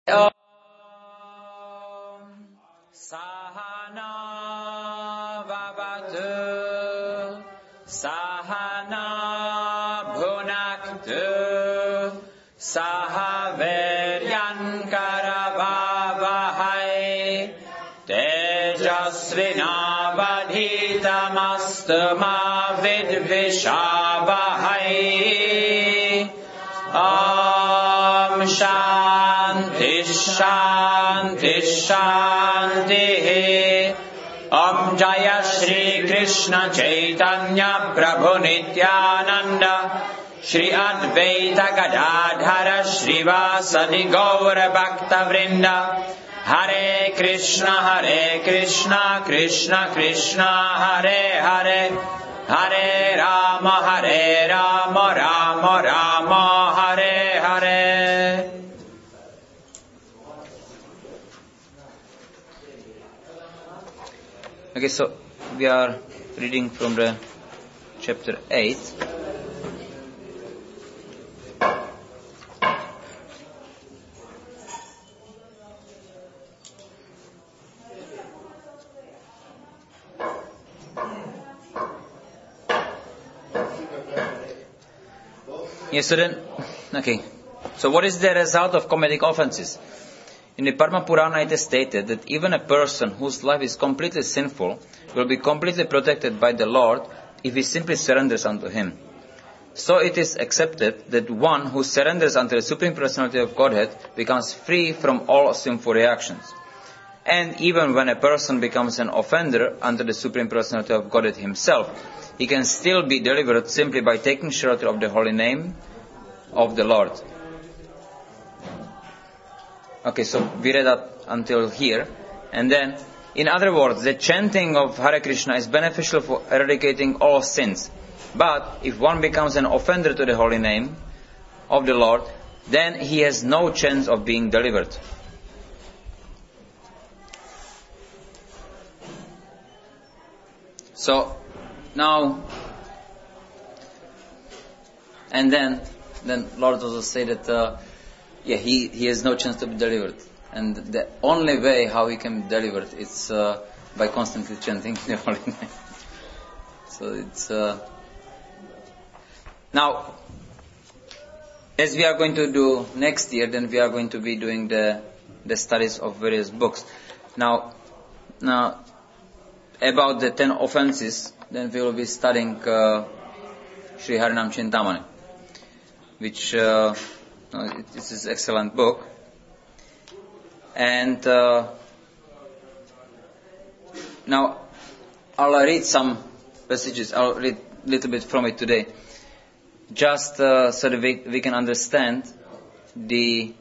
Om Sahana Vavatu Sahana Bhunaktu Sahaviryan Karavavahai Tejasvinavadhitamastu ma vidvishavahai. Om Shanti Shanti Shanti. Om Jaya Shri Krishna Chaitanya Prabhu Nityananda Shri Advaita Gadadhara Srivasadi Gaura Bhakta Vrinda. Hare Krishna Krishna Krishna Hare Hare, Hare Rama Rama Rama Hare Hare. Okay, so we are reading from the chapter 8. Yes, so what is the result of committing offenses? In the Padma Purana it is stated that even a person whose life is completely sinful will be completely protected by the Lord if he simply surrenders unto Him. So it is accepted that one who surrenders unto the Supreme Personality of Godhead becomes free from all sinful reactions. And even when a person becomes an offender under the Supreme Personality of Godhead Himself, he can still be delivered simply by taking shelter of the holy name of the Lord. Okay, so we read up until here. And then, in other words, the chanting of Hare Krishna is beneficial for eradicating all sins. But if one becomes an offender to the holy name of the Lord, then he has no chance of being delivered. So, now, and then Lord also say that, he has no chance to be delivered. And the only way how he can be delivered is by constantly chanting the holy name. So it's... Now, as we are going to do next year, then we are going to be doing the studies of various books. Now, about the 10 offenses, then we will be studying Sri Harinam Chintamani, which this is an excellent book. And now I'll read some passages. I'll read a little bit from it today, just so that we can understand the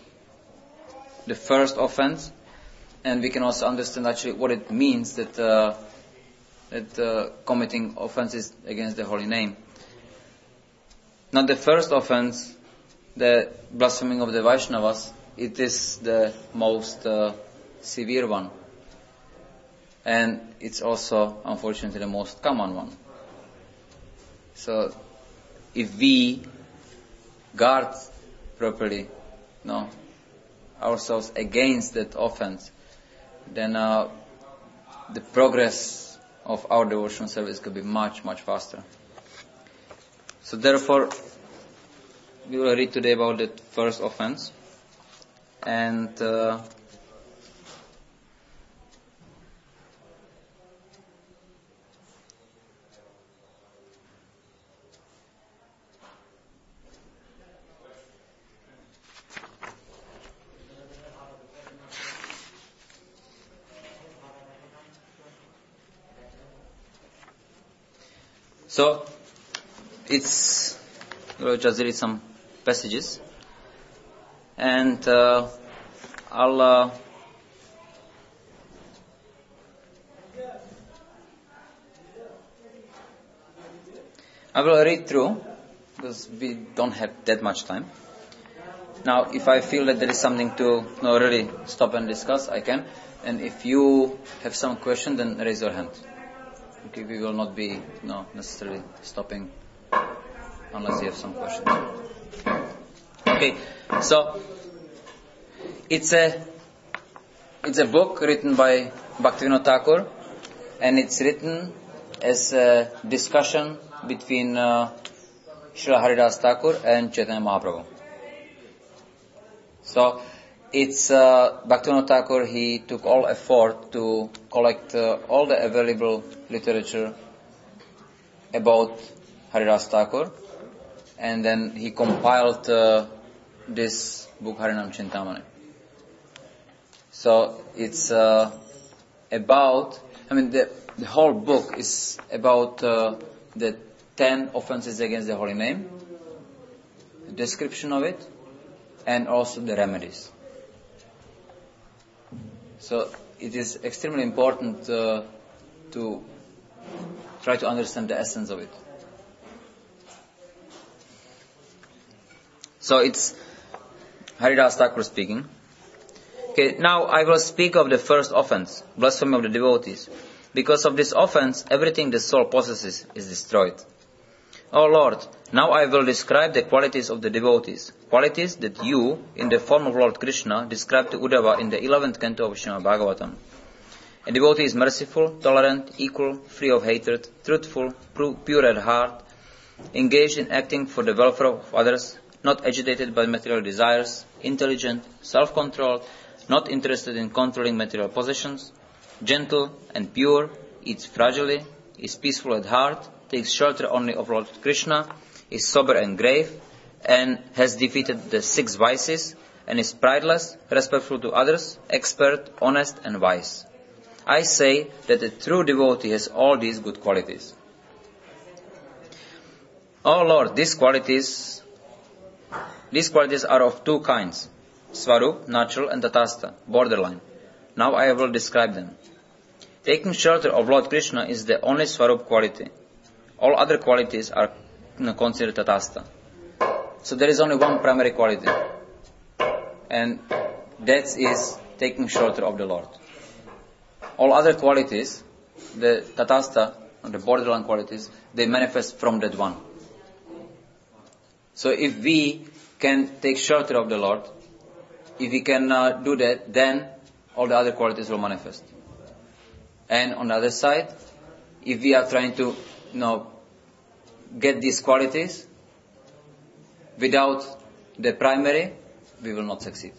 first offense, and we can also understand actually what it means that committing offenses against the holy name. Now the first offense, the blaspheming of the Vaishnavas, it is the most severe one. And it's also, unfortunately, the most common one. So, if we guard properly ourselves against that offense, then the progress of our devotional service could be much, much faster. So therefore, we will read today about the first offense. And so we'll just read some passages, and I will read through, because we don't have that much time. Now, if I feel that there is something to really stop and discuss, I can. And if you have some question, then raise your hand. Okay, we will not be necessarily stopping unless you have some questions. Okay, so It's a book written by Bhaktivinoda Thakur, and it's written as a discussion between Srila Haridas Thakur and Chaitanya Mahaprabhu. So it's Bhaktivinoda Thakur, he took all effort to collect all the available literature about Haridas Thakur, and then he compiled this book Harinam Chintamani. So it's about, the whole book is about the 10 offenses against the holy name, the description of it, and also the remedies. So it is extremely important to try to understand the essence of it. So it's Haridas Thakur speaking. Okay, now I will speak of the first offense, blasphemy of the devotees. Because of this offense, everything the soul possesses is destroyed. O Lord, now I will describe the qualities of the devotees, qualities that you, in the form of Lord Krishna, described to Uddhava in the 11th canto of Srimad Bhagavatam. A devotee is merciful, tolerant, equal, free of hatred, truthful, pure at heart, engaged in acting for the welfare of others, not agitated by material desires, intelligent, self-controlled, not interested in controlling material possessions, gentle and pure, eats frugally, is peaceful at heart, takes shelter only of Lord Krishna, is sober and grave, and has defeated the 6 vices, and is prideless, respectful to others, expert, honest, and wise. I say that a true devotee has all these good qualities. O Lord, these qualities are of 2 kinds, Svarup, natural, and Tatastha, borderline. Now I will describe them. Taking shelter of Lord Krishna is the only Svarup quality. All other qualities are considered Tatastha. So there is only one primary quality, and that is taking shelter of the Lord. All other qualities, the Tatastha, the borderline qualities, they manifest from that one. So if we can take shelter of the Lord, if we can do that, then all the other qualities will manifest. And on the other side, if we are trying to, get these qualities without the primary, we will not succeed.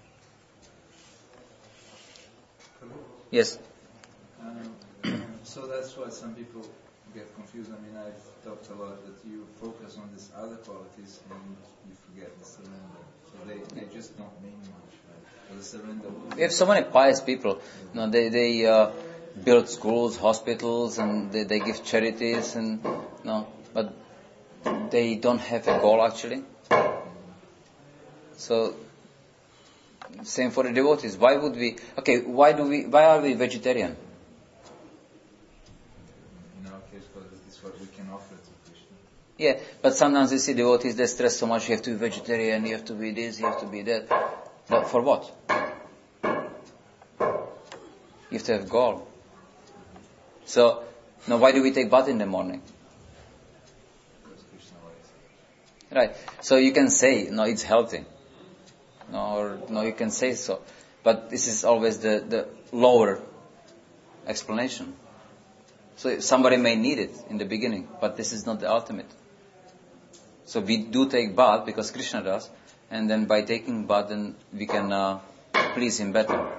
Yes. So that's why some people get confused. I've talked a lot that you focus on these other qualities and you forget the surrender. So they just don't mean much, right? The surrender. We have so many pious people. They build schools, hospitals, and they give charities, and but they don't have a goal actually. So same for the devotees. Why would we? Okay, why are we vegetarian? In our case, because this is what we can offer to Krishna. Yeah, but sometimes you see devotees, they stress so much. You have to be vegetarian. You have to be this. You have to be that. But for what? You have to have a goal. So now, why do we take bath in the morning? Because Krishna likes it. Right. So you can say, no, it's healthy. No, you can say so. But this is always the lower explanation. So somebody may need it in the beginning, but this is not the ultimate. So we do take bath because Krishna does, and then by taking bath, then we can please him better.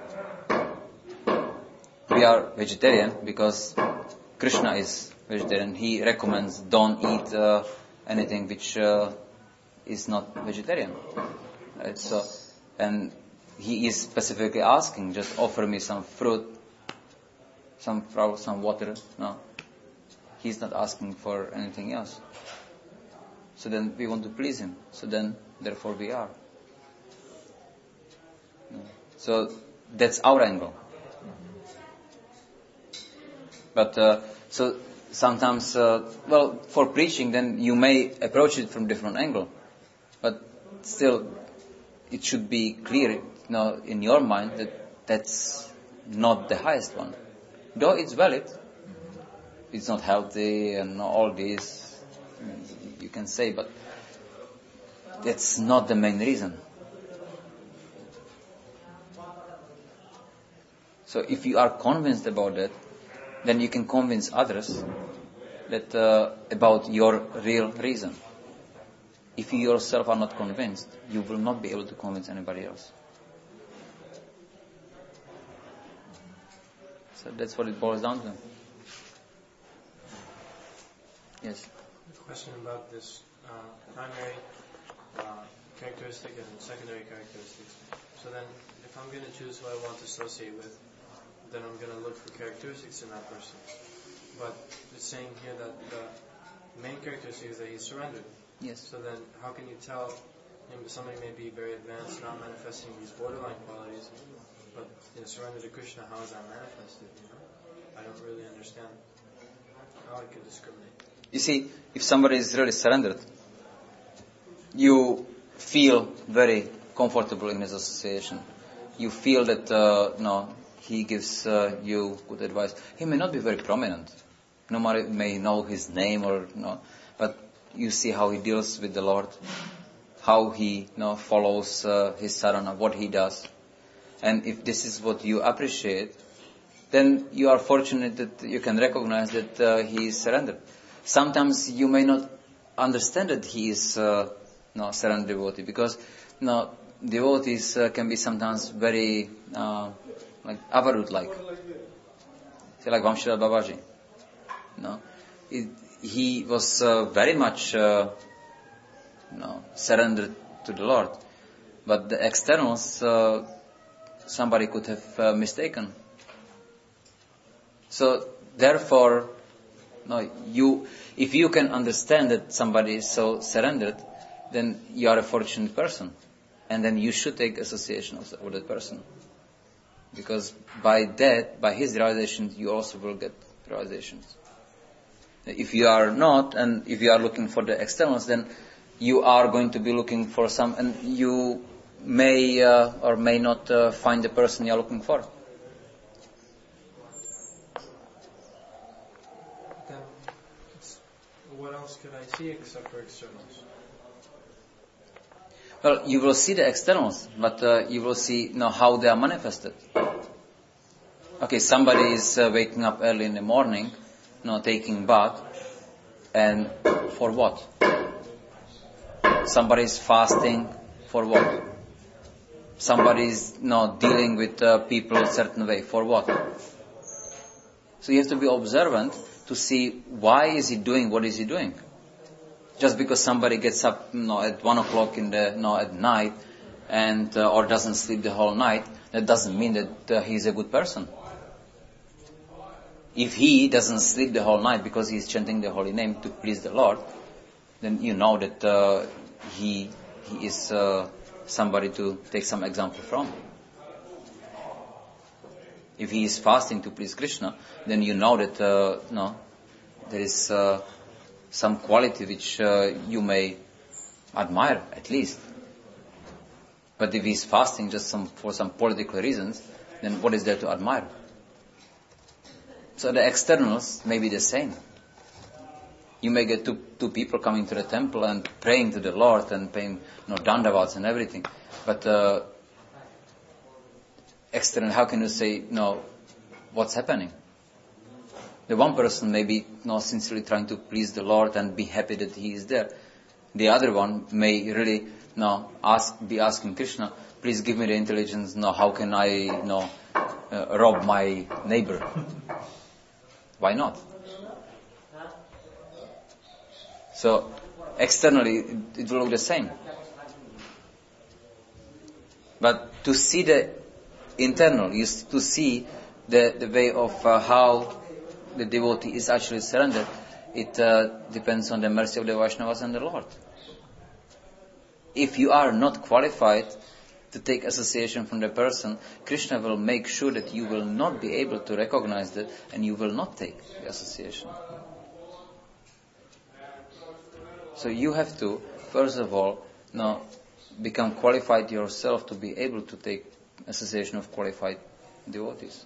We are vegetarian because Krishna is vegetarian. He recommends don't eat anything which is not vegetarian. Right? So, and he is specifically asking, just offer me some fruit, some flour, some water. No, he's not asking for anything else. So then we want to please him. So then, therefore, we are. So that's our angle. But so sometimes, for preaching, then you may approach it from different angle. But still, it should be clear, in your mind that that's not the highest one. Though it's valid, it's not healthy and all this, you can say, but that's not the main reason. So if you are convinced about that, then you can convince others that about your real reason. If you yourself are not convinced, you will not be able to convince anybody else. So that's what it boils down to. Yes? A question about this primary characteristic and secondary characteristics. So then, if I'm going to choose who I want to associate with, then I'm going to look for characteristics in that person. But it's saying here that the main characteristic is that he's surrendered. Yes. So then, how can you tell somebody may be very advanced, not manifesting these borderline qualities, but surrender to Krishna, how is that manifested? I don't really understand how I could discriminate. You see, if somebody is really surrendered, you feel very comfortable in his association. You feel that he gives you good advice. He may not be very prominent. Nobody may know his name but you see how he deals with the Lord, how he follows his sadhana, what he does. And if this is what you appreciate, then you are fortunate that you can recognize that he is surrendered. Sometimes you may not understand that he is surrendered devotee, because devotees can be sometimes very like Avarut-like. Say like Vamshila Babaji. He was very much surrendered to the Lord, but the externals somebody could have mistaken. So therefore, if you can understand that somebody is so surrendered, then you are a fortunate person, and then you should take association with that person, because by his realization, you also will get realizations. If you are not, and if you are looking for the externals, then you are going to be looking for some, and you may or may not find the person you are looking for. Then, what else could I see except for externals? Well, you will see the externals, but you will see how they are manifested. Okay, somebody is waking up early in the morning, taking bath, and for what? Somebody is fasting, for what? Somebody is dealing with people a certain way, for what? So you have to be observant to see why is he doing what is he doing. Just because somebody gets up at 1 o'clock at night and or doesn't sleep the whole night, that doesn't mean that he's a good person. If he doesn't sleep the whole night because he's chanting the holy name to please the Lord, then you know that he is somebody to take some example from. If he is fasting to please Krishna, then you know that there is some quality which you may admire at least. But if he is fasting just for some political reasons, then what is there to admire? So the externals may be the same. You may get two people coming to the temple and praying to the Lord and paying dandavats and everything. But external, how can you say what's happening? The one person may be sincerely trying to please the Lord and be happy that he is there. The other one may really be asking Krishna, please give me the intelligence. How can I rob my neighbor? Why not? So externally it will look the same. But to see the internal, to see the way of how the devotee is actually surrendered, it depends on the mercy of the Vaishnavas and the Lord. If you are not qualified to take association from the person, Krishna will make sure that you will not be able to recognize that, and you will not take the association. So you have to, first of all, become qualified yourself to be able to take association of qualified devotees.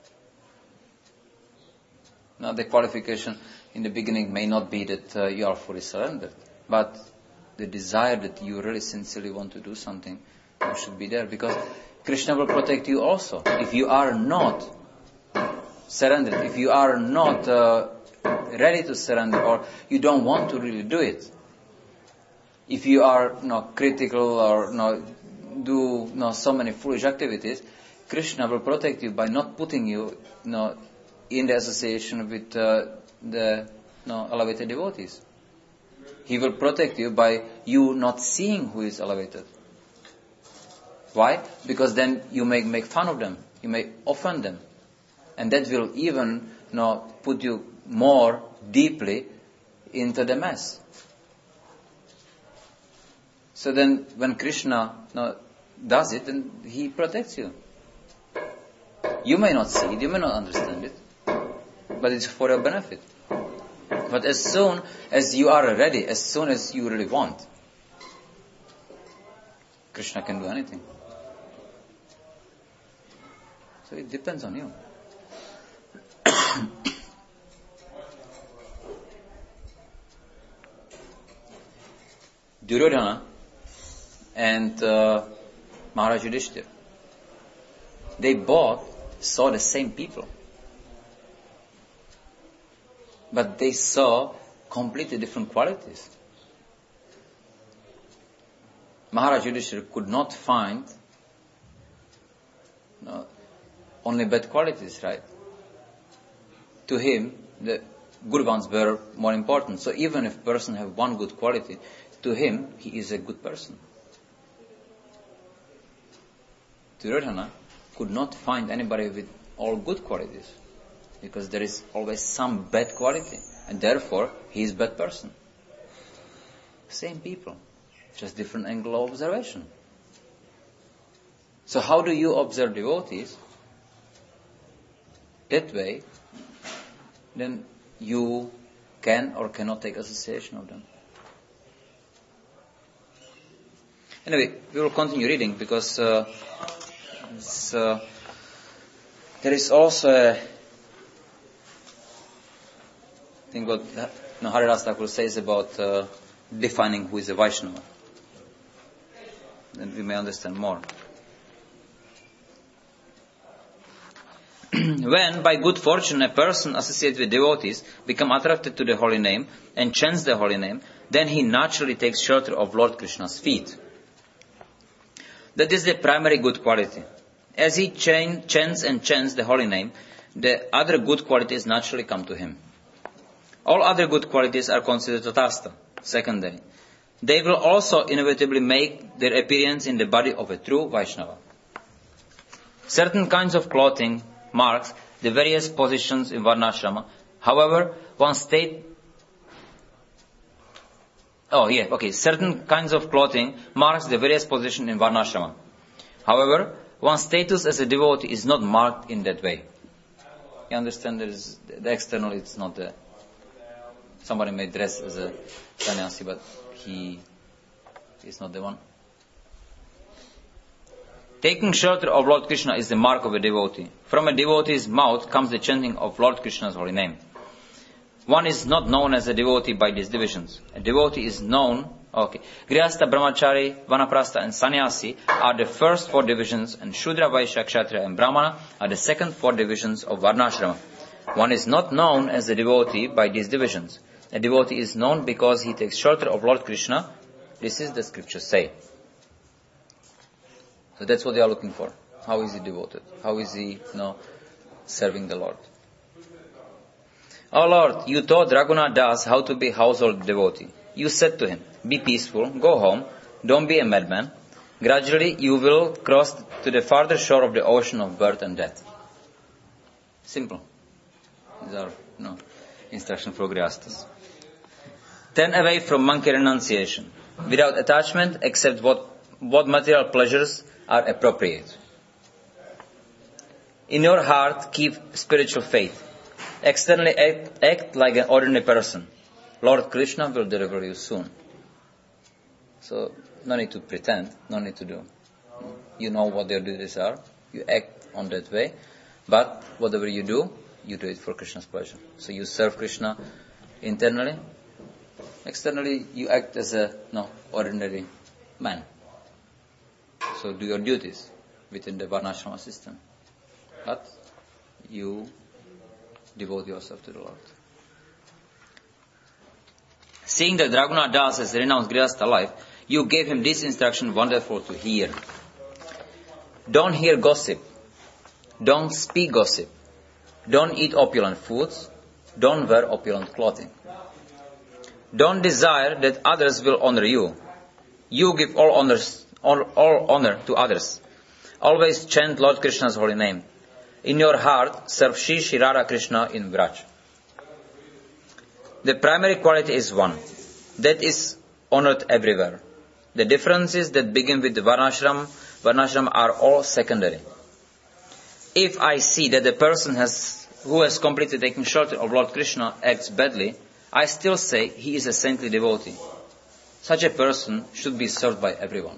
Now the qualification in the beginning may not be that you are fully surrendered, but the desire that you really sincerely want to do something should be there, because Krishna will protect you also. If you are not surrendered, if you are not ready to surrender, or you don't want to really do it, if you are critical or do so many foolish activities, Krishna will protect you by not putting you in the association with the elevated devotees. He will protect you by you not seeing who is elevated. Why? Because then you may make fun of them, you may offend them, and that will even put you more deeply into the mess. So then, when Krishna does it, then he protects you. You may not see it, you may not understand it, but it's for your benefit. But as soon as you are ready, as soon as you really want, Krishna can do anything. So it depends on you. Duryodhana and Maharaj Yudhishthira, they both saw the same people, but they saw completely different qualities. Maharaj Yudhishthira could not find only bad qualities, right? To him, the good ones were more important. So even if a person has one good quality, to him, he is a good person. Duryodhana could not find anybody with all good qualities, because there is always some bad quality, and therefore he is a bad person. Same people, just different angle of observation. So how do you observe devotees? That way, then you can or cannot take association of them. Anyway, we will continue reading, because there is also a thing what Haridas Thakur says about defining who is a Vaishnava. Then we may understand more. When, by good fortune, a person associated with devotees become attracted to the holy name and chants the holy name, then he naturally takes shelter of Lord Krishna's feet. That is the primary good quality. As he chants and chants the holy name, the other good qualities naturally come to him. All other good qualities are considered tatastha, secondary. They will also inevitably make their appearance in the body of a true Vaishnava. Certain kinds of clothing marks the various positions in Varnashrama. However, certain kinds of clothing marks the various positions in Varnashrama. However, one's status as a devotee is not marked in that way. You understand, the external, it's not the... Somebody may dress as a sannyasi, but he is not the one. Taking shelter of Lord Krishna is the mark of a devotee. From a devotee's mouth comes the chanting of Lord Krishna's holy name. One is not known as a devotee by these divisions. A devotee is known... Grihastha, Brahmachari, Vanaprastha and Sannyasi are the first four divisions, and Shudra, Vaishya, Kshatriya and Brahmana are the second four divisions of Varnashrama. One is not known as a devotee by these divisions. A devotee is known because he takes shelter of Lord Krishna. This is the scriptures say. So that's what they are looking for. How is he devoted? How is he serving the Lord? Oh Lord, you taught Raghunath Das how to be household devotee. You said to him, be peaceful, go home, don't be a madman. Gradually you will cross to the farther shore of the ocean of birth and death. Simple. These are instructions for Grihasthas. Turn away from monkey renunciation, without attachment except what material pleasures are appropriate. In your heart keep spiritual faith. Externally act like an ordinary person. Lord Krishna will deliver you soon. So, no need to pretend, no need to do. You know what your duties are. You act on that way. But whatever you do it for Krishna's pleasure. So you serve Krishna internally. Externally, you act as a ordinary man. So do your duties. within the Varnashrama system. But you devote yourself to the Lord. Seeing that Raghunath Das has renounced Grihastha life, you gave him this instruction wonderful to hear. Don't hear gossip. Don't speak gossip. Don't eat opulent foods. Don't wear opulent clothing. Don't desire that others will honor you. You give all honor to others. Always chant Lord Krishna's holy name. In your heart, serve Shri Shri Radha Krishna in Vraj. The primary quality is one. That is honored everywhere. The differences that begin with the Varnashram are all secondary. If I see that the person who has completely taken shelter of Lord Krishna acts badly, I still say he is a saintly devotee. Such a person should be served by everyone.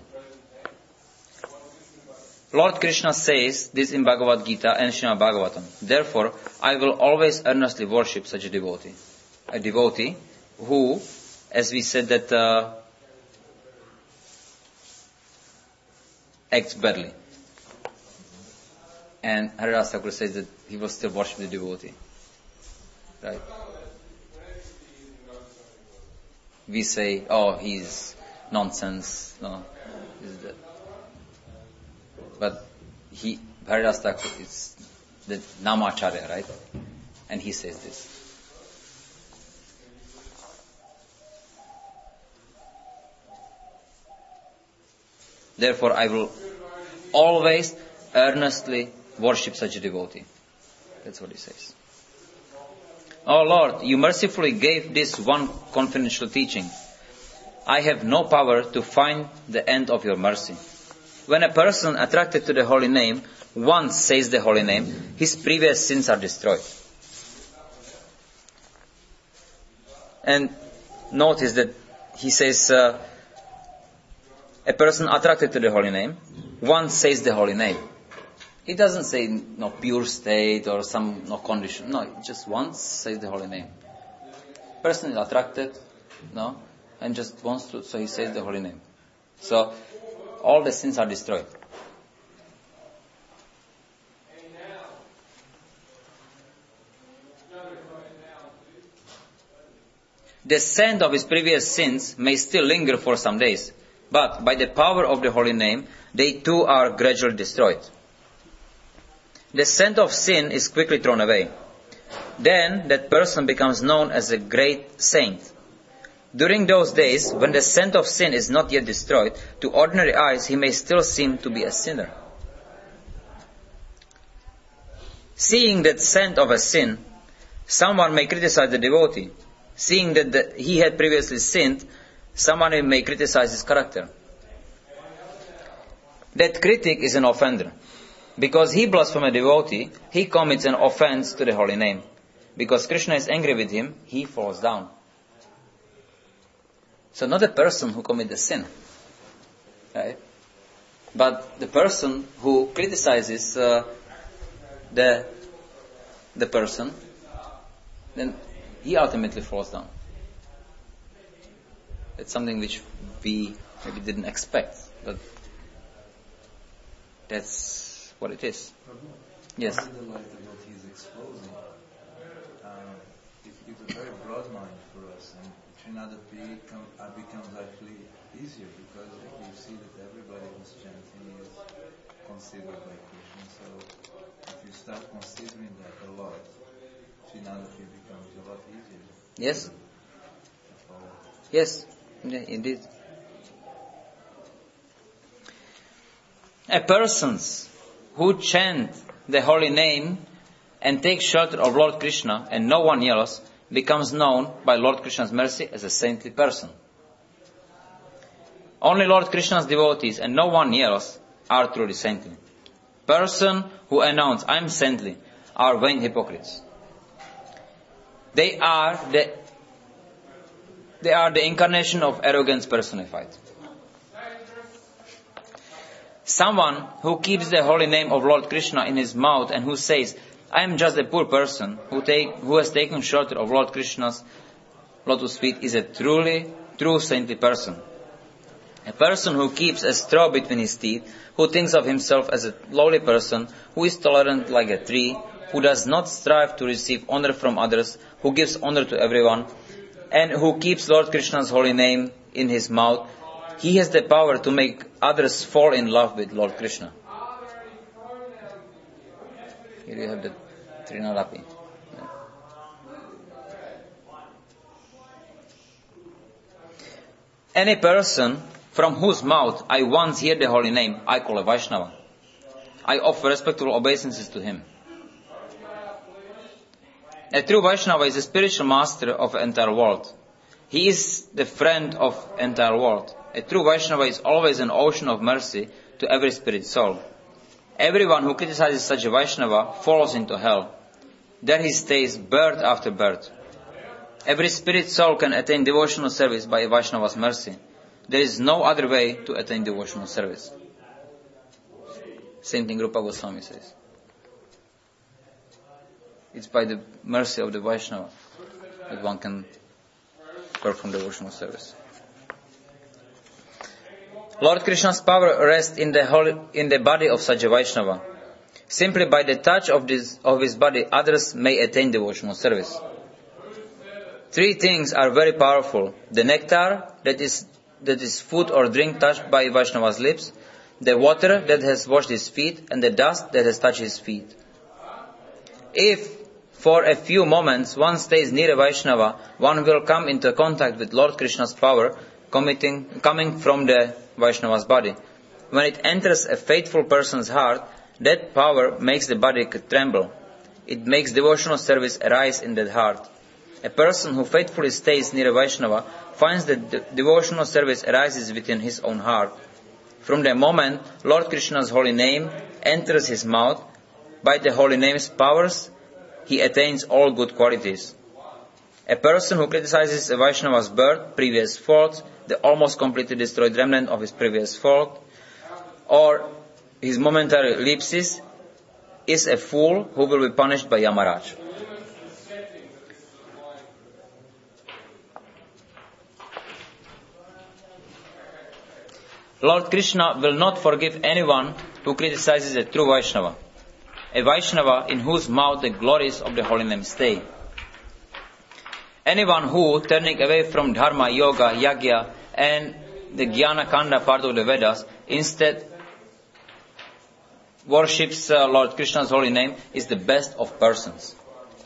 Lord Krishna says this in Bhagavad Gita and Srimad Bhagavatam. Therefore, I will always earnestly worship such a devotee. A devotee who, as we said, that acts badly. And Haridas Thakur says that he will still worship the devotee. Right? We say, oh, he's nonsense. No, is that. But Haridas Thakur is the Namacharya, right? And he says this. Therefore, I will always earnestly worship such a devotee. That's what he says. Oh Lord, you mercifully gave this one confidential teaching. I have no power to find the end of your mercy. When a person attracted to the holy name once says the holy name, his previous sins are destroyed. And notice that he says, a person attracted to the holy name once says the holy name. He doesn't say no pure state or some no condition. No, just once says the holy name. Person is attracted, no, and just wants to, so he says the holy name. So all the sins are destroyed. The scent of his previous sins may still linger for some days, but by the power of the holy name, they too are gradually destroyed. The scent of sin is quickly thrown away. Then that person becomes known as a great saint. During those days, when the scent of sin is not yet destroyed, to ordinary eyes he may still seem to be a sinner. Seeing that scent of a sin, someone may criticize the devotee. Seeing that he had previously sinned, someone may criticize his character. That critic is an offender. Because he blasphemes a devotee, he commits an offense to the holy name. Because Krishna is angry with him, he falls down. So not the person who commits the sin, right? But the person who criticizes the person, then he ultimately falls down. It's something which we maybe didn't expect, but that's what it is. Yes. In the light of what he's exposing, it gives a very broad mind for us, and Trinada becomes actually easier because you see that everybody who's chanting is considered by Krishna. So if you start considering that a lot, Trinada becomes a lot easier. Yes. Yes, yeah, indeed. A persons who chant the holy name and take shelter of Lord Krishna and no one else becomes known by Lord Krishna's mercy as a saintly person. Only Lord Krishna's devotees and no one else are truly saintly. Person who announce I am saintly are vain hypocrites. They are the incarnation of arrogance personified. Someone who keeps the holy name of Lord Krishna in his mouth and who says, I am just a poor person who has taken shelter of Lord Krishna's lotus feet is a true saintly person. A person who keeps a straw between his teeth, who thinks of himself as a lowly person, who is tolerant like a tree, who does not strive to receive honor from others, who gives honor to everyone, and who keeps Lord Krishna's holy name in his mouth, he has the power to make others fall in love with Lord Krishna. Here you have the Trinalapi. Any person from whose mouth I once hear the holy name, I call a Vaishnava. I offer respectful obeisances to him. A true Vaishnava is a spiritual master of the entire world. He is the friend of the entire world. A true Vaishnava is always an ocean of mercy to every spirit soul. Everyone who criticizes such a Vaishnava falls into hell. There he stays birth after birth. Every spirit soul can attain devotional service by a Vaishnava's mercy. There is no other way to attain devotional service. Same thing Rupa Goswami says. It's by the mercy of the Vaishnava that one can perform devotional service. Lord Krishna's power rests in the body of such a Vaishnava. Simply by the touch of his body, others may attain devotional service. Three things are very powerful: the nectar, that is food or drink touched by Vaishnava's lips, the water that has washed his feet, and the dust that has touched his feet. If for a few moments one stays near a Vaishnava, one will come into contact with Lord Krishna's power coming from the Vaishnava's body. When it enters a faithful person's heart, that power makes the body tremble. It makes devotional service arise in that heart. A person who faithfully stays near a Vaishnava finds that devotional service arises within his own heart. From the moment Lord Krishna's holy name enters his mouth, by the holy name's powers, he attains all good qualities. A person who criticizes a Vaishnava's birth, previous faults, the almost completely destroyed remnant of his previous fault, or his momentary ellipsis, is a fool who will be punished by Yamaraj. Lord Krishna will not forgive anyone who criticizes a true Vaishnava, a Vaishnava in whose mouth the glories of the holy name stay. Anyone who, turning away from Dharma, Yoga, Yagya, and the Jnana Kanda part of the Vedas, instead worships Lord Krishna's holy name, is the best of persons.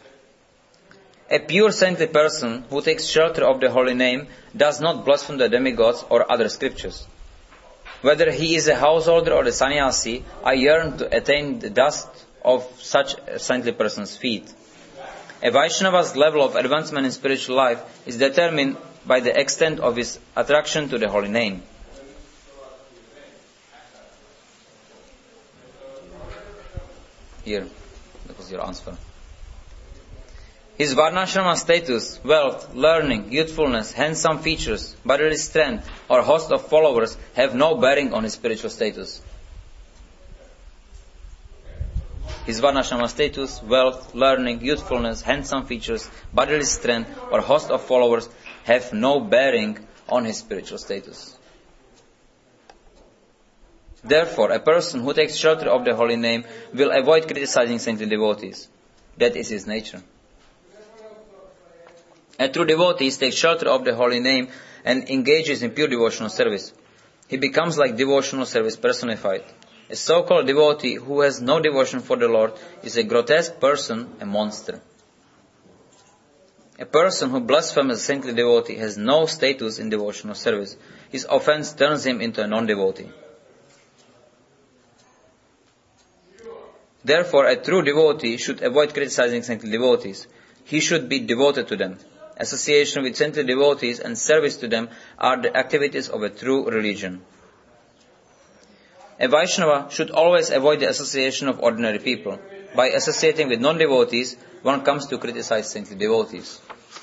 A pure saintly person who takes shelter of the holy name does not blaspheme the demigods or other scriptures. Whether he is a householder or a sannyasi, I yearn to attain the dust of such a saintly person's feet. A Vaishnava's level of advancement in spiritual life is determined by the extent of his attraction to the holy name. Here, that was your answer. His varnashrama status, wealth, learning, youthfulness, handsome features, bodily strength, or host of followers have no bearing on his spiritual status. His varnashrama status, wealth, learning, youthfulness, handsome features, bodily strength, or host of followers have no bearing on his spiritual status. Therefore, a person who takes shelter of the holy name will avoid criticizing saintly devotees. That is his nature. A true devotee takes shelter of the holy name and engages in pure devotional service. He becomes like devotional service personified. A so-called devotee who has no devotion for the Lord is a grotesque person, a monster. A person who blasphemes a saintly devotee has no status in devotional service. His offense turns him into a non-devotee. Therefore, a true devotee should avoid criticizing saintly devotees. He should be devoted to them. Association with saintly devotees and service to them are the activities of a true religion. A Vaishnava should always avoid the association of ordinary people. By associating with non-devotees, one comes to criticize saintly devotees.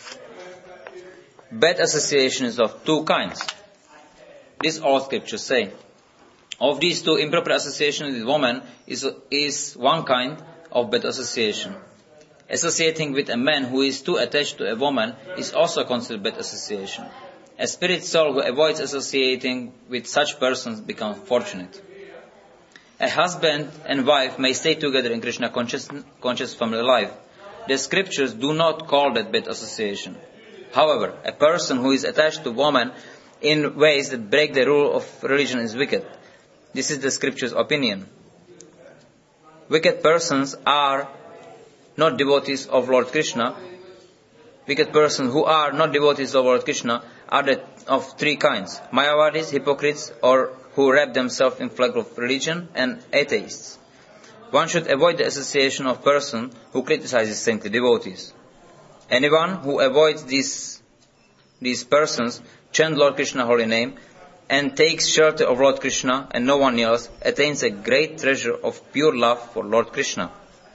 Bad association is of two kinds. This all scriptures say. Of these two, improper association with women is one kind of bad association. Associating with a man who is too attached to a woman is also considered bad association. A spirit soul who avoids associating with such persons becomes fortunate. A husband and wife may stay together in Krishna conscious family life. The scriptures do not call that bad association. However, a person who is attached to woman in ways that break the rule of religion is wicked. This is the scripture's opinion. Wicked persons are not devotees of Lord Krishna. Wicked persons who are not devotees of Lord Krishna are of three kinds: Mayavadis, hypocrites, or who wrap themselves in flag of religion, and atheists. One should avoid the association of person who criticizes saintly devotees. Anyone who avoids these persons, chant Lord Krishna holy name, and takes shelter of Lord Krishna and no one else, attains a great treasure of pure love for Lord Krishna.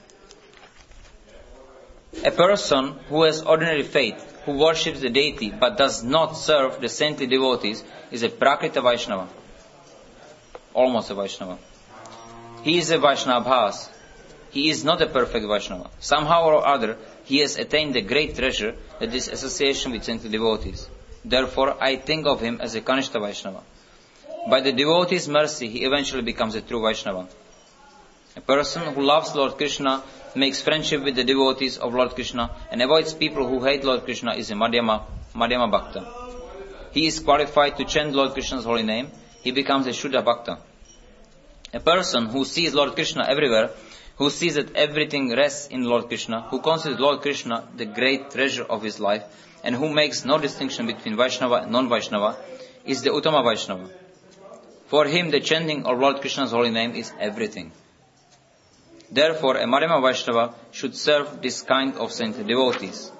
A person who has ordinary faith, who worships the deity but does not serve the saintly devotees, is a Prakrita Vaishnava. Almost a Vaishnava. He is a Vaishnava Bhas. He is not a perfect Vaishnava. Somehow or other, he has attained the great treasure that is association with saintly devotees. Therefore, I think of him as a Kanishta Vaishnava. By the devotee's mercy, he eventually becomes a true Vaishnava. A person who loves Lord Krishna, makes friendship with the devotees of Lord Krishna, and avoids people who hate Lord Krishna is a Madhyama Bhakta. He is qualified to chant Lord Krishna's holy name. He becomes a Shuddha Bhakta. A person who sees Lord Krishna everywhere, who sees that everything rests in Lord Krishna, who considers Lord Krishna the great treasure of his life, and who makes no distinction between Vaishnava and non-Vaishnava, is the Uttama Vaishnava. For him, the chanting of Lord Krishna's holy name is everything. Therefore, a Madhyama Vaishnava should serve this kind of saintly devotees.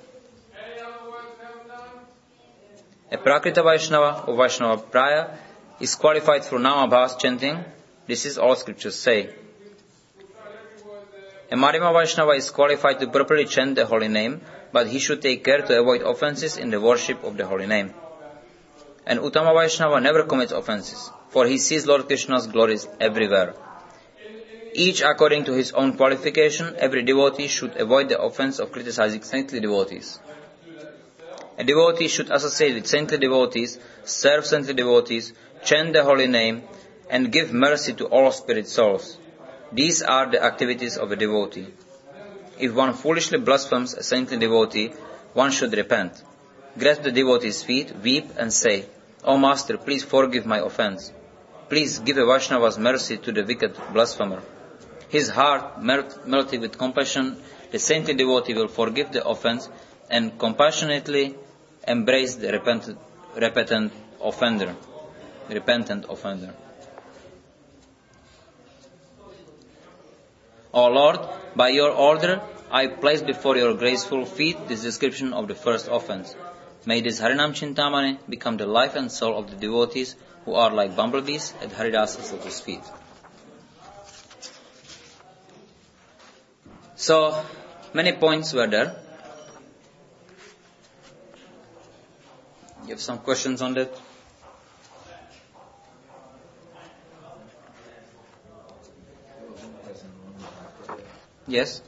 A Prakrita Vaishnava or Vaishnava Praya is qualified for Namabhas chanting. This is all scriptures say. A Madhyama Vaishnava is qualified to properly chant the holy name, but he should take care to avoid offenses in the worship of the holy name. An Uttama Vaishnava never commits offenses, for he sees Lord Krishna's glories everywhere. Each according to his own qualification, every devotee should avoid the offense of criticizing saintly devotees. A devotee should associate with saintly devotees, serve saintly devotees, chant the holy name, and give mercy to all spirit souls. These are the activities of a devotee. If one foolishly blasphemes a saintly devotee, one should repent. Grasp the devotee's feet, weep, and say, "O Master, please forgive my offense. Please give a Vaishnava's mercy to the wicked blasphemer." His heart melting with compassion, the saintly devotee will forgive the offense and compassionately embrace the repentant offender. O Lord, by your order, I place before your graceful feet this description of the first offense. May this Harinam Chintamani become the life and soul of the devotees who are like bumblebees at Haridasa's lotus feet. So, many points were there. You have some questions on that? Yes?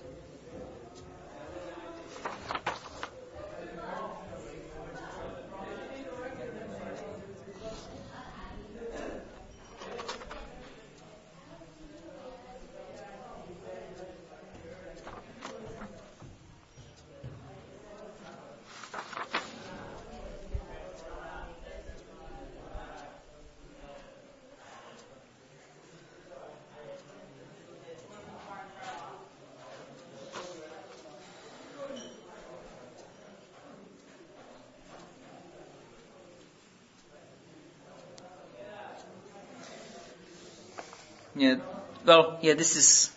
This is...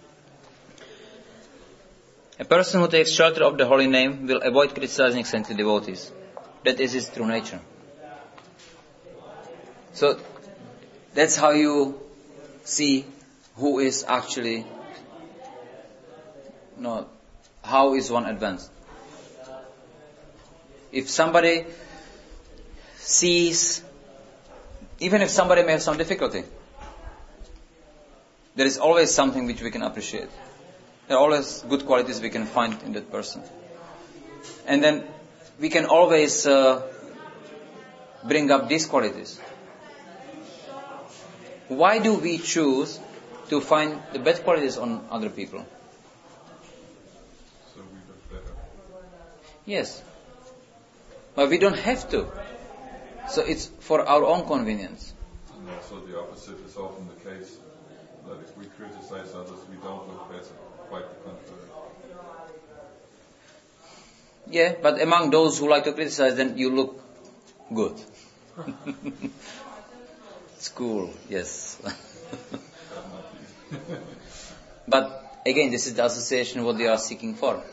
A person who takes shelter of the holy name will avoid criticizing saintly devotees. That is his true nature. So, that's how you see who is actually... how is one advanced. If somebody sees... Even if somebody may have some difficulty, there is always something which we can appreciate. There are always good qualities we can find in that person. And then we can always bring up these qualities. Why do we choose to find the bad qualities on other people? So we look better. Yes. But we don't have to. So it's for our own convenience. And also the opposite is often the case, that if we criticize others, we don't look better. Quite the contrary. Yeah, but among those who like to criticize, then you look good. It's cool, yes. But again, this is the association what they are seeking for.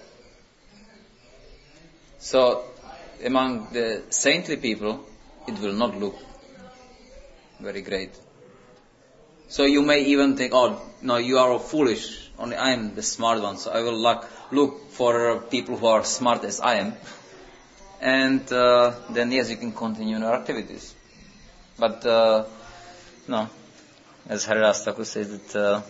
So, among the saintly people, it will not look very great. So you may even think, oh, no, you are foolish, only I am the smart one, so I will look for people who are smart as I am. And then yes, you can continue your activities. But no, as Haridas Thakur says that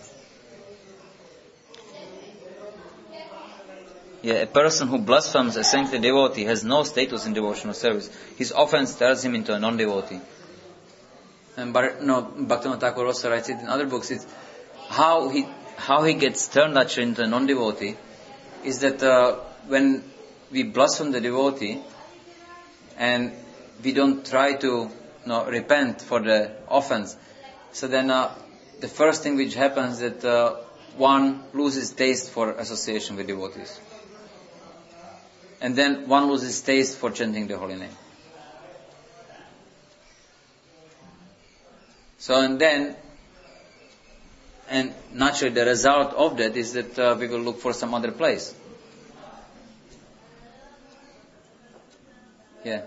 a person who blasphemes a saintly devotee has no status in devotional service. His offense turns him into a non-devotee. And Bhaktivinoda Thakur also writes it in other books. It's how he gets turned actually into a non-devotee is that when we blaspheme the devotee and we don't try to repent for the offense, so then the first thing which happens is that one loses taste for association with devotees. And then one loses taste for chanting the holy name. So and naturally the result of that is that we will look for some other place. Yeah.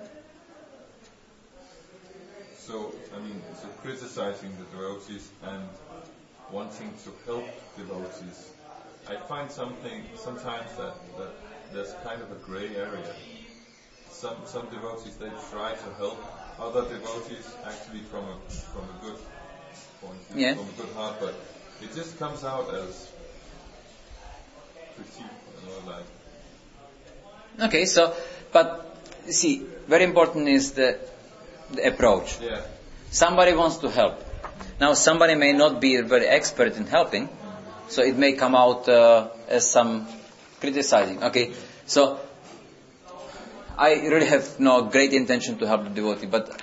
So criticizing the devotees and wanting to help devotees, I find sometimes that there's kind of a grey area. Some devotees, they try to help other devotees actually from a good point of view, from a good heart, but it just comes out as critique, like. Okay, so, but see, very important is the approach. Yeah. Somebody wants to help. Now, somebody may not be very expert in helping, so it may come out as some criticizing. Okay, so I really have no great intention to help the devotee, but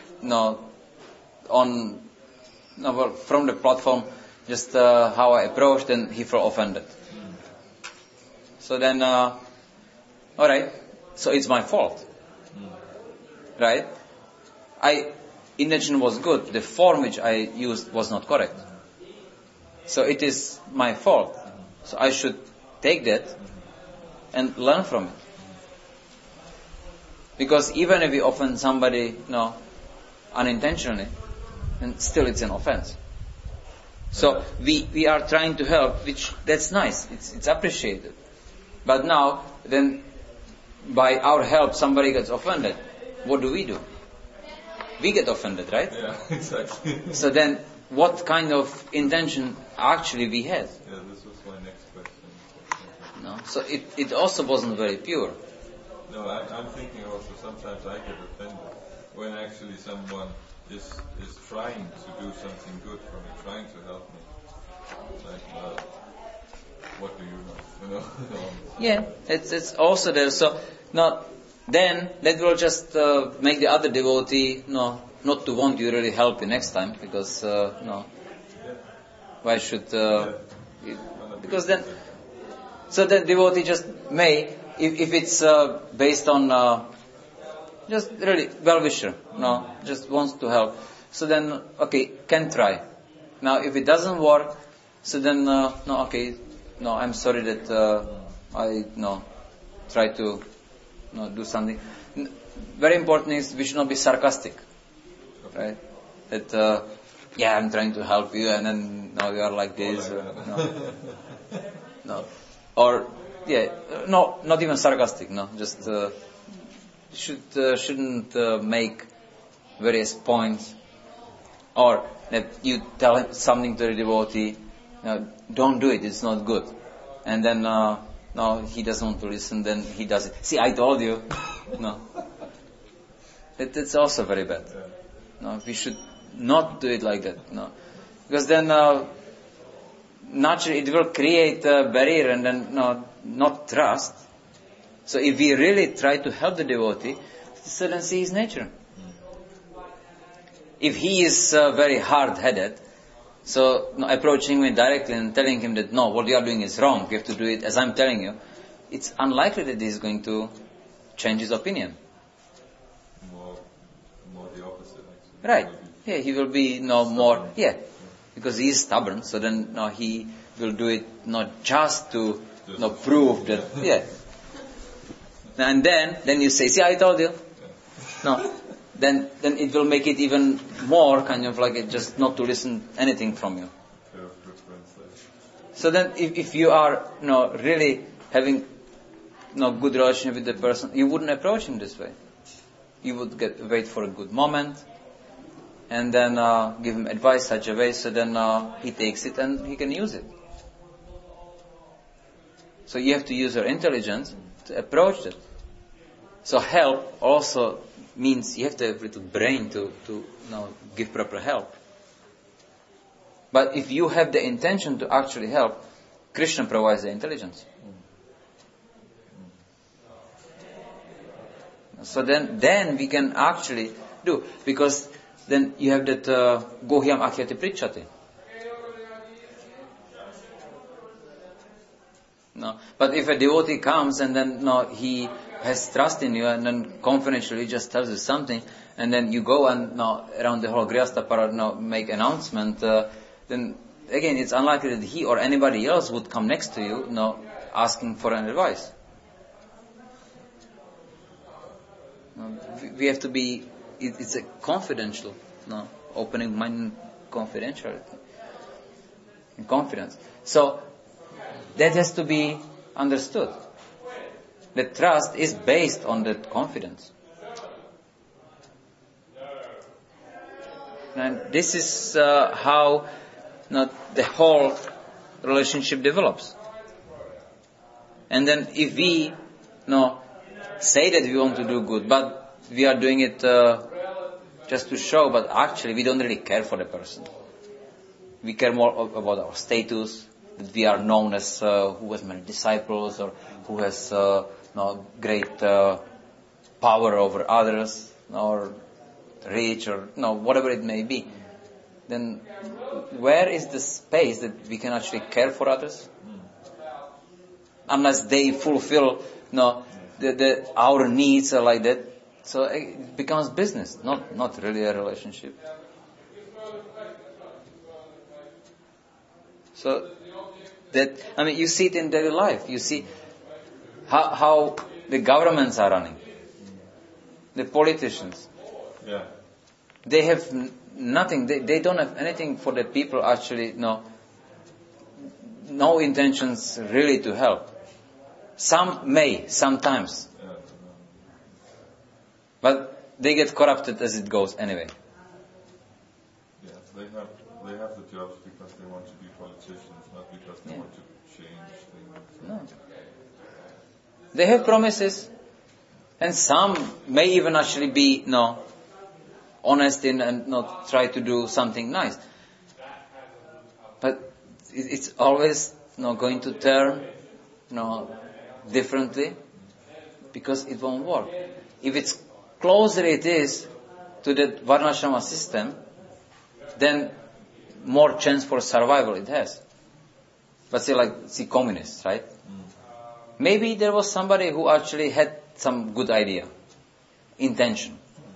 from the platform, just how I approached, and he felt offended. So then, all right, so it's my fault, right? Intention was good. The form which I used was not correct. So it is my fault. So I should take that and learn from it. Because even if we offend somebody, unintentionally, then still it's an offense. So we are trying to help, which that's nice. It's appreciated. But now, then, by our help, somebody gets offended. What do? We get offended, right? Yeah, exactly. So then, what kind of intention actually we had? Yeah, this was my next question. No, so it also wasn't very pure. No, I'm thinking also sometimes I get offended when actually someone is trying to do something good for me, trying to help me. Like, what do you know? Yeah, it's also there. So then that will just make the other devotee not to want you really help you next time, because why should because then so that devotee just may, if it's based on just really well-wisher, just wants to help, so then okay, can try. Now if it doesn't work, so then I'm sorry that I try to do something. Very important is we should not be sarcastic, right? That I'm trying to help you, and then you are like this. Not even sarcastic. Just shouldn't make various points, or that you tell something to the devotee, don't do it, it's not good, and then he doesn't want to listen, then he does it. See, I told you. No. It's also very bad. No, we should not do it like that. No, because then naturally it will create a barrier and then not trust. So if we really try to help the devotee, suddenly see his nature. If he is very hard-headed, so approaching me directly and telling him that no, what you are doing is wrong, you have to do it as I'm telling you, it's unlikely that he is going to change his opinion. More the opposite, actually. Right. Yeah, he will be more. Yeah, because he is stubborn. So then he will do it not just to prove that. Yeah. And then you say, see, I told you. No. Then it will make it even more kind of like it just not to listen anything from you. So then if you are really having good relationship with the person, you wouldn't approach him this way. You would wait for a good moment and then give him advice such a way so then he takes it and he can use it. So you have to use your intelligence to approach it. So help also means you have to have a little brain to give proper help. But if you have the intention to actually help, Krishna provides the intelligence. So then we can actually do, because then you have that Gohyam Akhyati Prichati. No, but if a devotee comes and then he has trust in you and then confidentially just tells you something, and then you go and around the whole Grihastha Parad make announcement, then again it's unlikely that he or anybody else would come next to you asking for an advice. We have to be. It's a confidential, opening mind, confidentiality, and confidence. So that has to be understood. The trust is based on that confidence. And this is how the whole relationship develops. And then if we say that we want to do good, but we are doing it just to show, but actually we don't really care for the person. We care more about our status, that we are known as who has many disciples or who has great power over others or rich or whatever it may be. Then where is the space that we can actually care for others? Unless they fulfill our needs are like that. So it becomes business, not really a relationship. So you see it in daily life. You see how the governments are running, the politicians. Yeah. They have nothing. They don't have anything for the people. Actually, no intentions really to help. Some may sometimes, but they get corrupted as it goes anyway. Yeah, they have the jobs because they want to be politicians, not because they want to change things. No. They have promises, and some may even actually be honest and not try to do something nice. But it's always going to turn differently because it won't work. If it's closer it is to the Varnashrama system, then more chance for survival it has. But see communists, right? Maybe there was somebody who actually had some good idea, intention.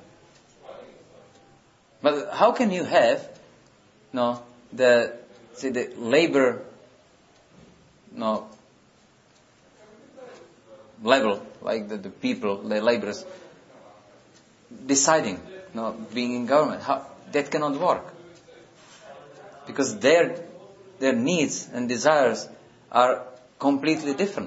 But how can you have the labor level, like the people, the laborers, deciding, being in government? That cannot work. Because their needs and desires are completely different.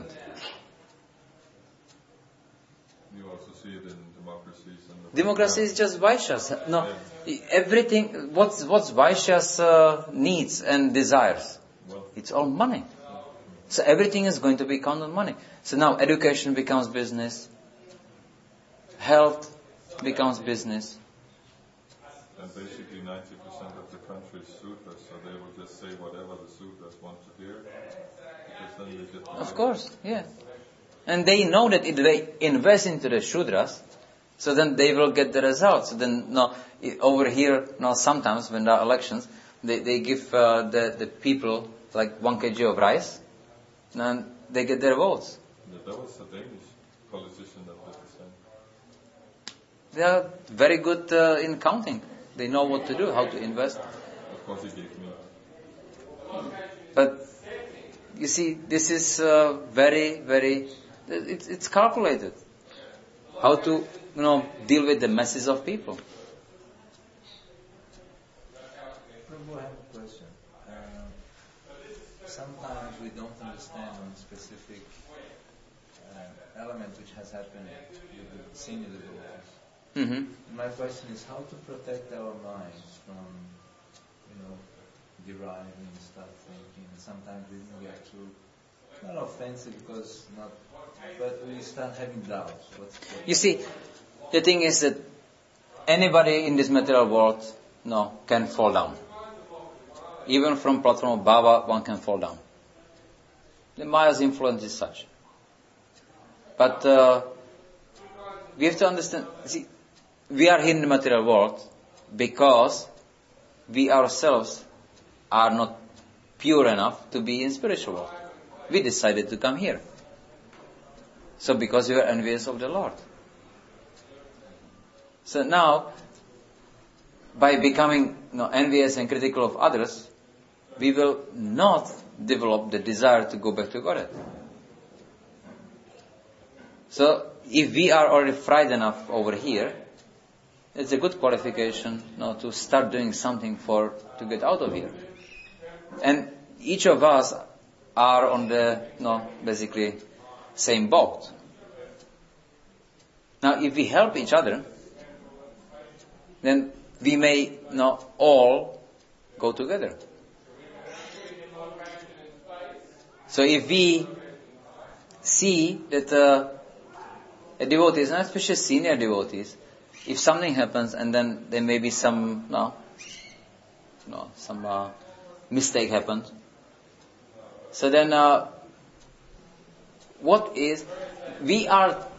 You also see it in democracies. Democracy is just Vaishyas. Everything, what's Vaishyas needs and desires? It's all money. So everything is going to be counted on money. So now education becomes business. Health becomes business. and basically 90% of the country is Sudras, so they will just say whatever the Sudras want to hear, because then they get Of course, yeah. And they know that if they invest into the Shudras, so then they will get the results. So then, over here, sometimes when there are elections, they give the people like 1 kg of rice, and they get their votes. Yeah, that was a Danish politician that did the same. They are very good in counting. They know what to do, how to invest. Of course he gave me. But you see, this is very, very. It's calculated. How to, deal with the masses of people. Prabhu, I have a question. Sometimes we don't understand on a specific element which has happened with the senior devotees. Mm-hmm. My question is how to protect our minds from, deriving, start thinking. Sometimes we can get too, not offensive because but we start having doubts. You see, the thing is that anybody in this material world, can fall down. Even from platform of Baba, one can fall down. The Maya's influence is such. But we have to understand, see, we are here in the material world because we ourselves are not pure enough to be in spiritual world. We decided to come here. So because we are envious of the Lord. So now, by becoming envious and critical of others, we will not develop the desire to go back to Godhead. So if we are already fried enough over here, it's a good qualification to start doing something to get out of here. And each of us are on the basically same boat. Now if we help each other, then we may all go together. So if we see that devotees, and especially senior devotees, if something happens and then there may be some mistake happens, so then we are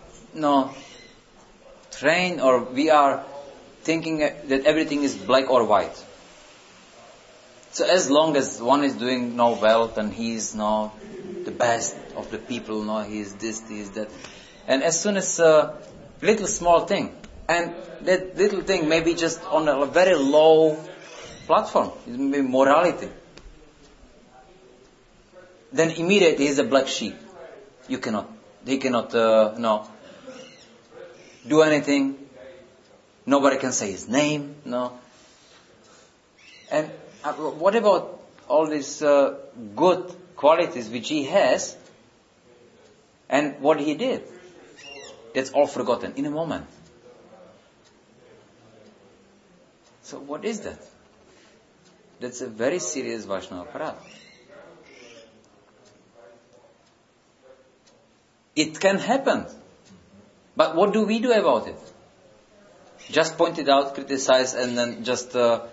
trained, or we are thinking that everything is black or white. So as long as one is doing well, then he is the best of the people, he is this, he is that. And as soon as a little small thing, and that little thing may be just on a very low platform, it may be morality, then immediately he is a black sheep. He cannot do anything. Nobody can say his name, And what about all these good qualities which he has, and what he did? That's all forgotten in a moment. So what is that? That's a very serious Vaishnava aparat. It can happen. But what do we do about it? Just point it out, criticize, and then just throw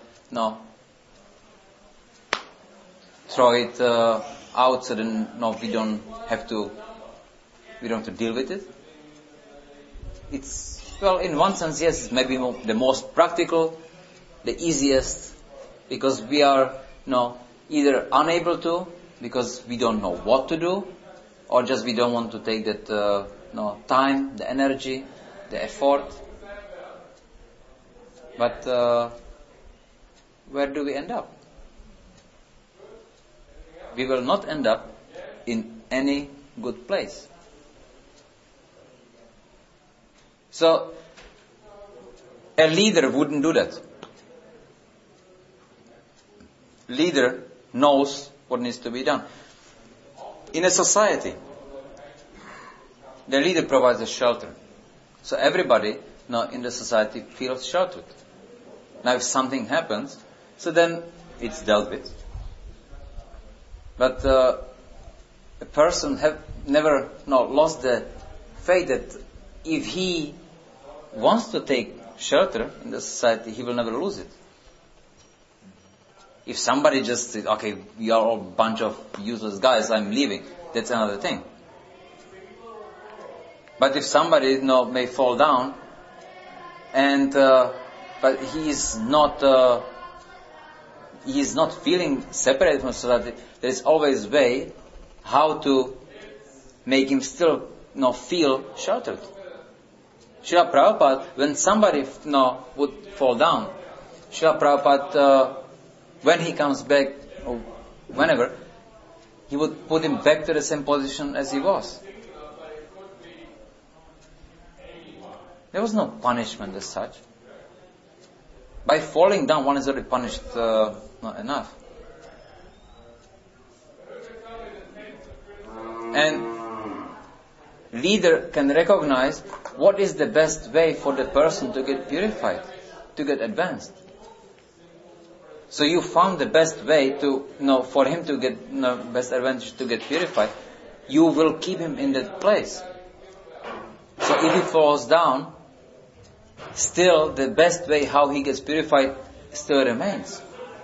it out, so then we don't have to deal with it. It's, in one sense, yes, it's maybe the most practical, the easiest, because we are either unable to, because we don't know what to do, or just we don't want to take that time, the energy, the effort. But where do we end up? We will not end up in any good place. So, a leader wouldn't do that. Leader knows what needs to be done. In a society, the leader provides a shelter. So everybody in the society feels sheltered. Now if something happens, so then it's dealt with. But a person have never lost the faith that if he wants to take shelter in the society, he will never lose it. If somebody just says, okay, we are all a bunch of useless guys, I'm leaving, that's another thing. But if somebody, may fall down, and but he is not feeling separated from society, there is always a way how to make him still feel sheltered. Srila Prabhupada, when somebody would fall down, Srila Prabhupada, when he comes back, or whenever, he would put him back to the same position as he was. There was no punishment as such. By falling down, one is already punished not enough. And leader can recognize what is the best way for the person to get purified, to get advanced. So you found the best way to, for him to get best advantage to get purified. You will keep him in that place. So if he falls down, still the best way how he gets purified still remains.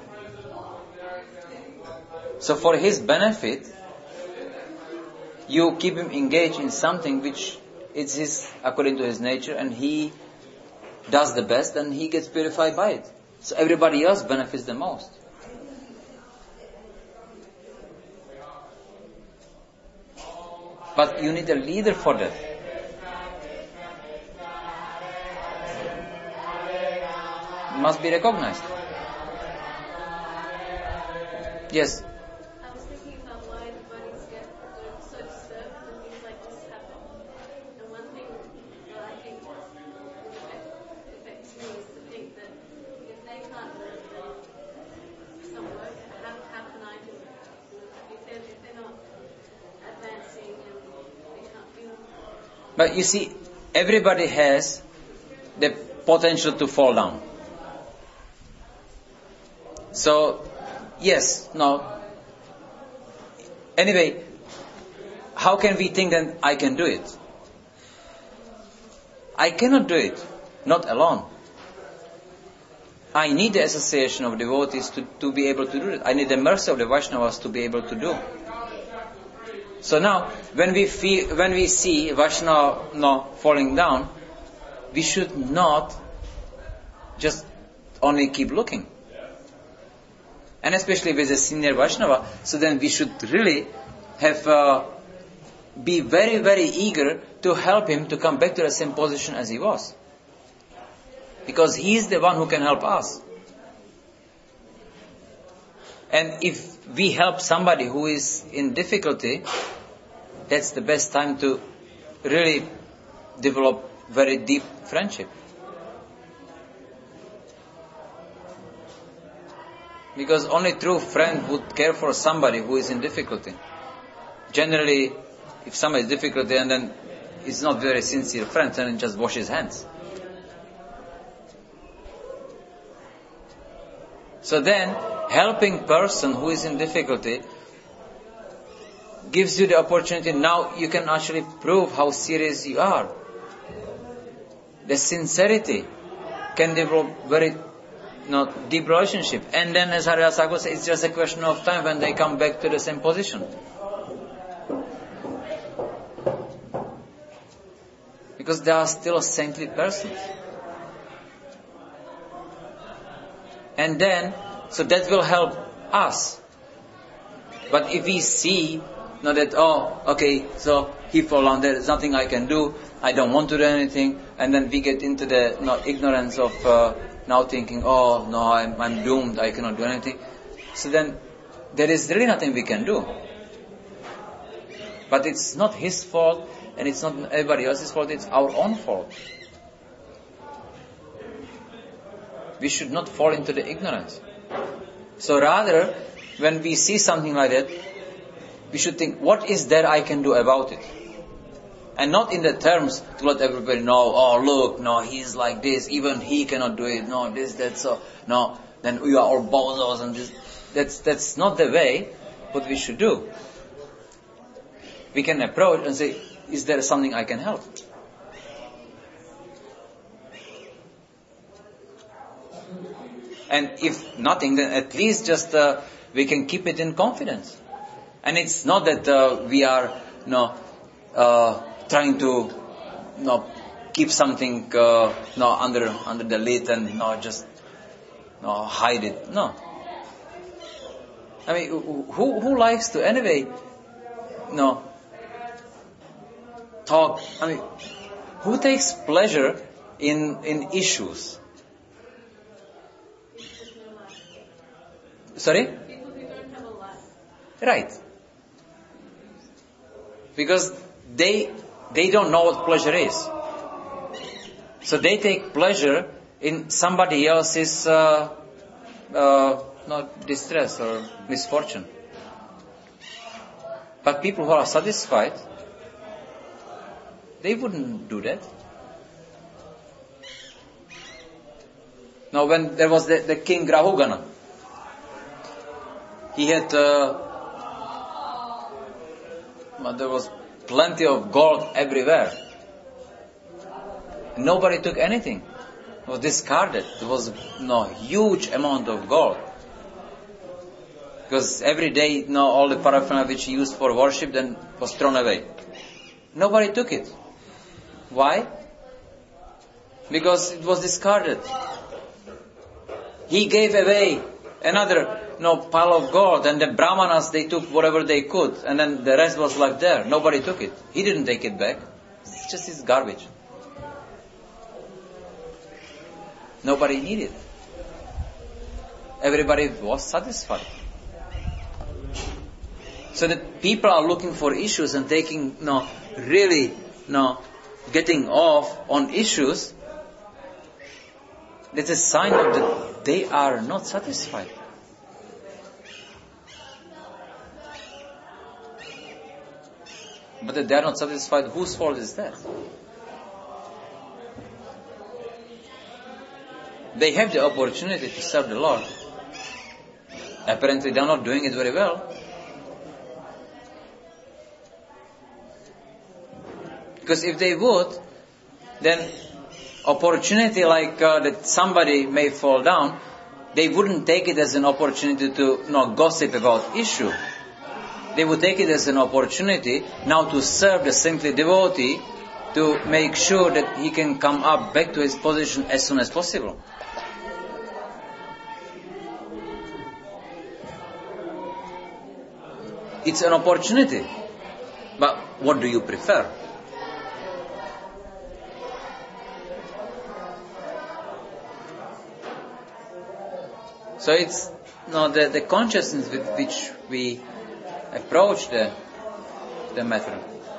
So for his benefit, you keep him engaged in something which is his, according to his nature, and he does the best and he gets purified by it. So everybody else benefits the most. But you need a leader for that. It must be recognized. Yes. I was thinking about why the bodies get so disturbed when things like this happen. And one thing that I think affects me is to think that if they can't do some work, how can I do it? If they're not advancing and they can't do it. But you see, everybody has the potential to fall down. So, yes, no. Anyway, how can we think that I can do it? I cannot do it, not alone. I need the association of devotees to be able to do it. I need the mercy of the Vaishnavas to be able to do. So now, when we see Vaishnava falling down, we should not just only keep looking. And especially with a senior Vaishnava, so then we should really have be very, very eager to help him to come back to the same position as he was. Because he is the one who can help us. And if we help somebody who is in difficulty, that's the best time to really develop very deep friendship. Because only true friend would care for somebody who is in difficulty. Generally, if somebody is in difficulty and then is not very sincere friend, then just wash his hands. So then, helping person who is in difficulty gives you the opportunity. Now you can actually prove how serious you are. The sincerity can develop very deep relationship. And then, as Haridas Thakur says, it's just a question of time when they come back to the same position. Because they are still saintly persons. And then, so that will help us. But if we see that, okay, so he fell down, there is nothing I can do, I don't want to do anything, and then we get into the ignorance of now thinking, I'm doomed, I cannot do anything. So then, there is really nothing we can do. But it's not his fault, and it's not everybody else's fault, it's our own fault. We should not fall into the ignorance. So rather, when we see something like that, we should think, what is there I can do about it? And not in the terms to let everybody know, he's like this, even he cannot do it, that, so, then we are all bozos and just, that's not the way what we should do. We can approach and say, is there something I can help? And if nothing, then at least just we can keep it in confidence. And it's not that we are trying to keep something under the lid and just hide it. No. I mean, who likes to anyway talk? I mean, who takes pleasure in issues? Sorry? People who don't have a life. Right. Because they don't know what pleasure is. So they take pleasure in somebody else's distress or misfortune. But people who are satisfied, they wouldn't do that. Now when there was the king Rahugana, he had there was plenty of gold everywhere. Nobody took anything. It was discarded. There was huge amount of gold. Because every day, all the paraphernalia which he used for worship then was thrown away. Nobody took it. Why? Because it was discarded. He gave away another pile of gold, and the brahmanas, they took whatever they could, and then the rest was left there. Nobody took it. He didn't take it back. It's just his garbage. Nobody needed it. Everybody was satisfied. So that people are looking for issues and taking, really, getting off on issues, that's a sign of that they are not satisfied. But if they are not satisfied, whose fault is that? They have the opportunity to serve the Lord. Apparently they are not doing it very well. Because if they would, then opportunity like that somebody may fall down, they wouldn't take it as an opportunity to gossip about issue. They would take it as an opportunity now to serve the saintly devotee, to make sure that he can come up back to his position as soon as possible. It's an opportunity. But what do you prefer? So it's the consciousness with which we approach the matter.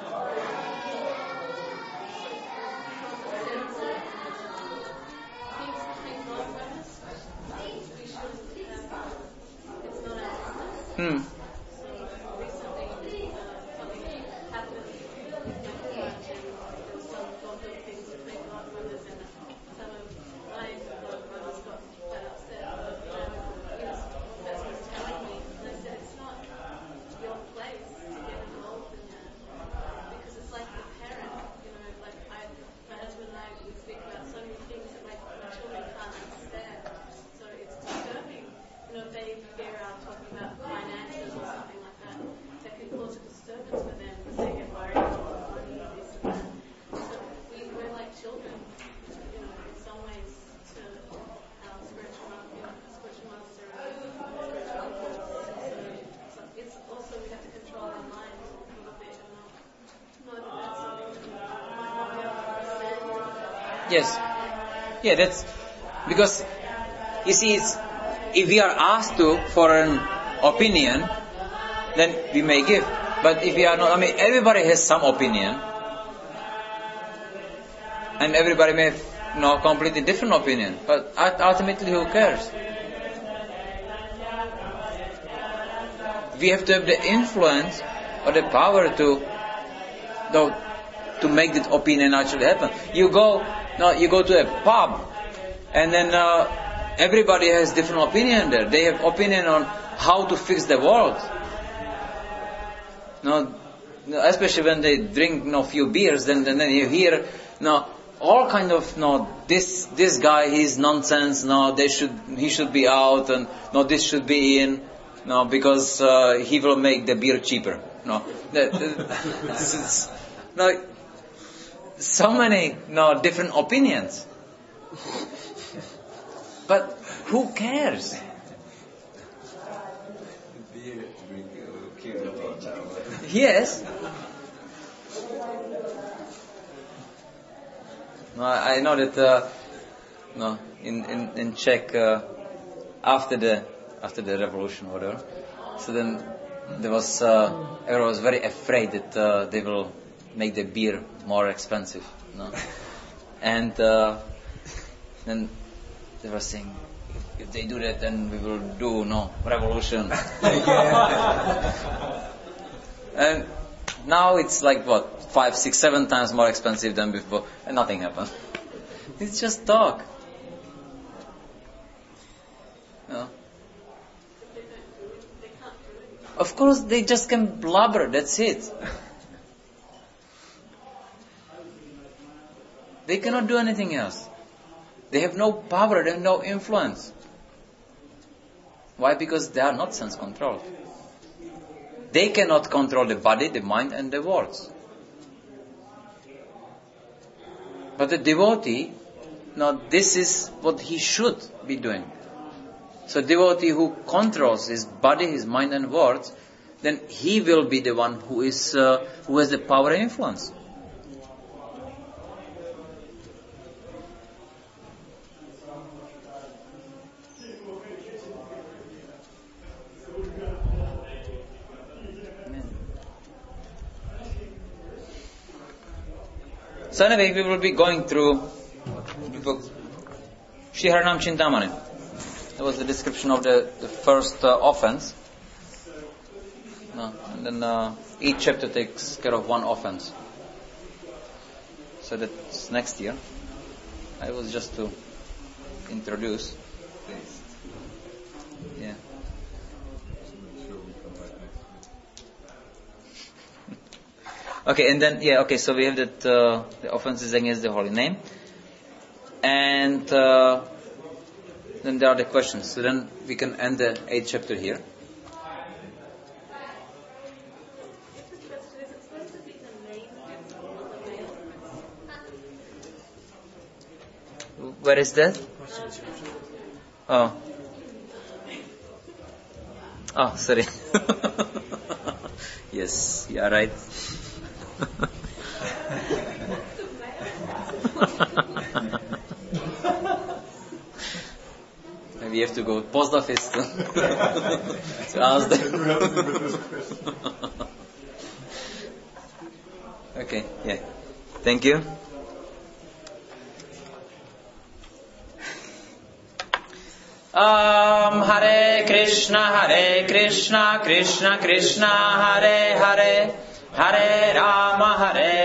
Yes. Yeah, that's because you see, if we are asked for an opinion, then we may give. But if we are not, everybody has some opinion, and everybody may have completely different opinion. But ultimately, who cares? We have to have the influence or the power to make that opinion actually happen. You go to a pub, and then everybody has different opinion there. They have opinion on how to fix the world. Especially when they drink few beers, then you hear all kind of, no, this guy, he's nonsense, no, he should be out, and no, this should be in, no, because he will make the beer cheaper. No, no, so many, no, different opinions. But who cares? Yes. No, I know that. No, in Czech, after the revolution, or whatever. So then there was everyone was very afraid that they will make the beer more expensive. No, and then they were saying, if they do that, then we will do revolution. And now it's like 5, 6, 7 times more expensive than before, and nothing happened. It's just talk. No. Of course, they just can blubber. That's it. They cannot do anything else. They have no power. They have no influence. Why? Because they are not sense-controlled. They cannot control the body, the mind, and the words. But the devotee, this is what he should be doing. So devotee who controls his body, his mind, and words, then he will be the one who has the power and influence. So anyway, we will be going through the book Shri Harinam Chintamani. That was the description of the first offense. And then each chapter takes care of one offense. So that's next year. I was just to introduce. Yeah. Okay, and then, so we have that the offenses against the holy name. And then there are the questions. So then we can end the 8th chapter here. Where is that? Oh, sorry. Yes, you are right. Maybe you have to go to post office to ask them. Okay, yeah. Thank you. Hare Krishna, Krishna Krishna, Hare Hare, Hare Rama, Hare